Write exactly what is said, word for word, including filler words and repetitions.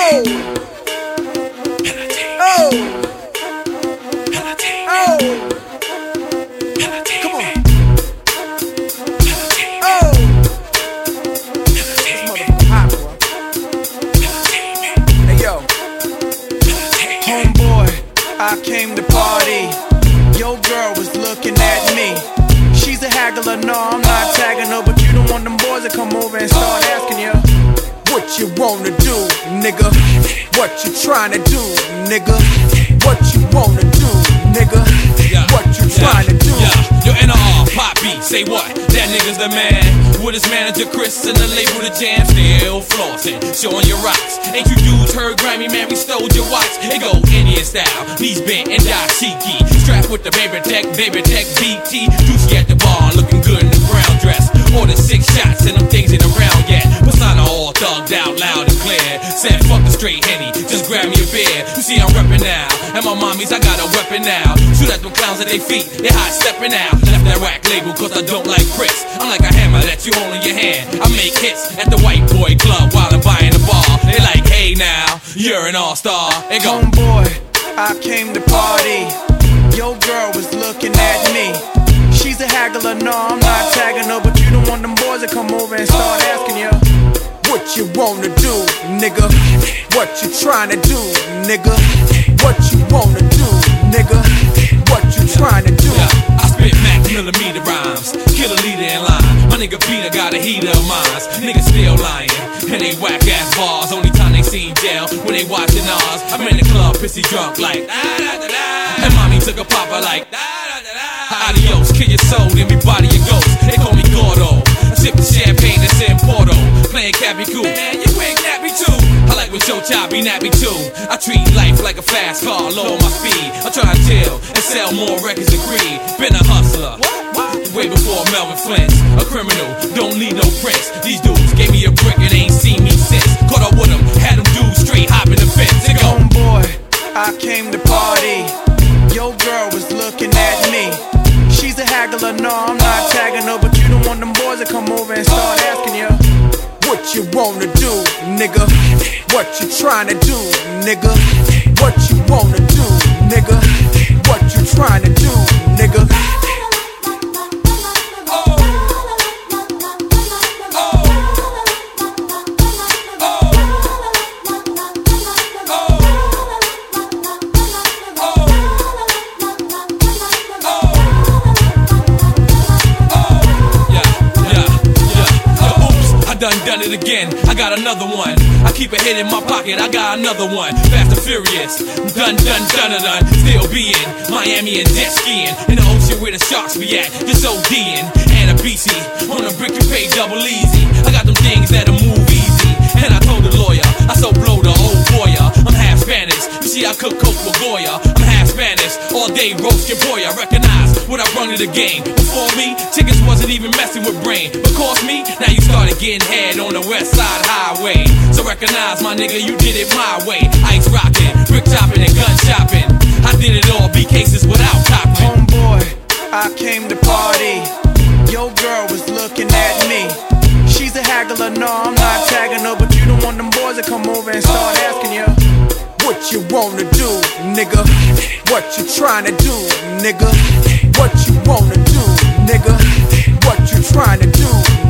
Oh, oh, oh, come on. Oh, this motherfucker hot, boy. Hey yo, homeboy, I came to party. Your girl was looking at me. She's a haggler, no, I'm not tagging her, but you don't want them boys to come over and start asking you what you wanna do, nigga. What you tryna do, nigga. What you wanna do, nigga. Yeah, what you tryna yeah, do. Yeah, yo, N R R, Pop B, say what? That nigga's the man. With his manager Chris and the label The Jam, still flossing, showing your rocks. Ain't you dudes heard Grammy, man, we stole your watch. It go Indian style, knees bent and dashiki. Strapped with the baby tech, baby tech B T. Juicy at the bar, looking good in the brown dress. Ordered six shots and them things ain't around yet. Persona all thugged out loud and clear. Said fuck the straight Henny, just grab me a beer. You see I'm reppin' now, and my mommies, I got a weapon now. Shoot at them clowns at their feet, they hot steppin' out. Left that rack label cause I don't like pricks. I'm like a hammer that you hold in your hand. I make hits at the white boy club while I'm buying the bar. They like, hey now, you're an all-star. They go, homeboy, I came to party. Your girl was looking at me. She's a haggler, no, I'm not tagging her, but you don't want them boys to come over and start asking you what you wanna do, nigga. What you tryna do, nigga. What you wanna do, nigga. What you tryna do. yeah, I spit Mac millimeter rhymes, kill a leader in line. My nigga Peter got a heater of mines. Niggas still lying, and they whack ass bars. Only time they see jail when they watching ours. I'm in the club, pissy drunk like da da da da. And mommy took a popper like da da da da. Adios, kill your soul, then we body your ghost. They call me Gordo, sipping champagne that's in Porto, playing Cappy Cool. Man, you ain't nappy too. I like when Joe Chop be nappy too. I treat life like a fast car, lower my speed. I try to chill and sell more records than Creed. Been a hustler, way before Melvin Flint. A criminal, don't need no prints. These dudes gave me a brick and ain't seen me since. Caught up with them, had them dudes straight hopping the fence. They go, homeboy, I came to party. Your girl was looking at me. She's a haggler, no, I'm not tagging her, but you don't want them boys to come over and start asking you what you wanna do, nigga. What you tryna do, nigga. What you wanna do, nigga. What you tryna do, nigga. Done done it again, I got another one. I keep a hit in my pocket, I got another one. Fast and furious, done done done done done. Still be in Miami and jet skiing in the ocean where the sharks be at. Just ODing and a B C on a brick you pay double easy. I got them things that'll move easy, and I told the lawyer I so blow the old boya. I'm half Spanish, you see I cook coke with Goya. I'm half Spanish, all day roast your boy. I recognize what I brought to the game. Before me, chickens wasn't even messing with brain, but cost me, now you started getting head on the west side highway. So recognize my nigga, you did it my way. Ice rocking, brick chopping and gun shopping. I did it all, B cases without copping. Homeboy, I came to party. Your girl was looking at me. She's a haggler, no, I'm not tagging her, but you don't want them boys to come over and start asking you what you wanna do, nigga. What you tryna do, nigga. What you wanna do, nigga. What you tryna do,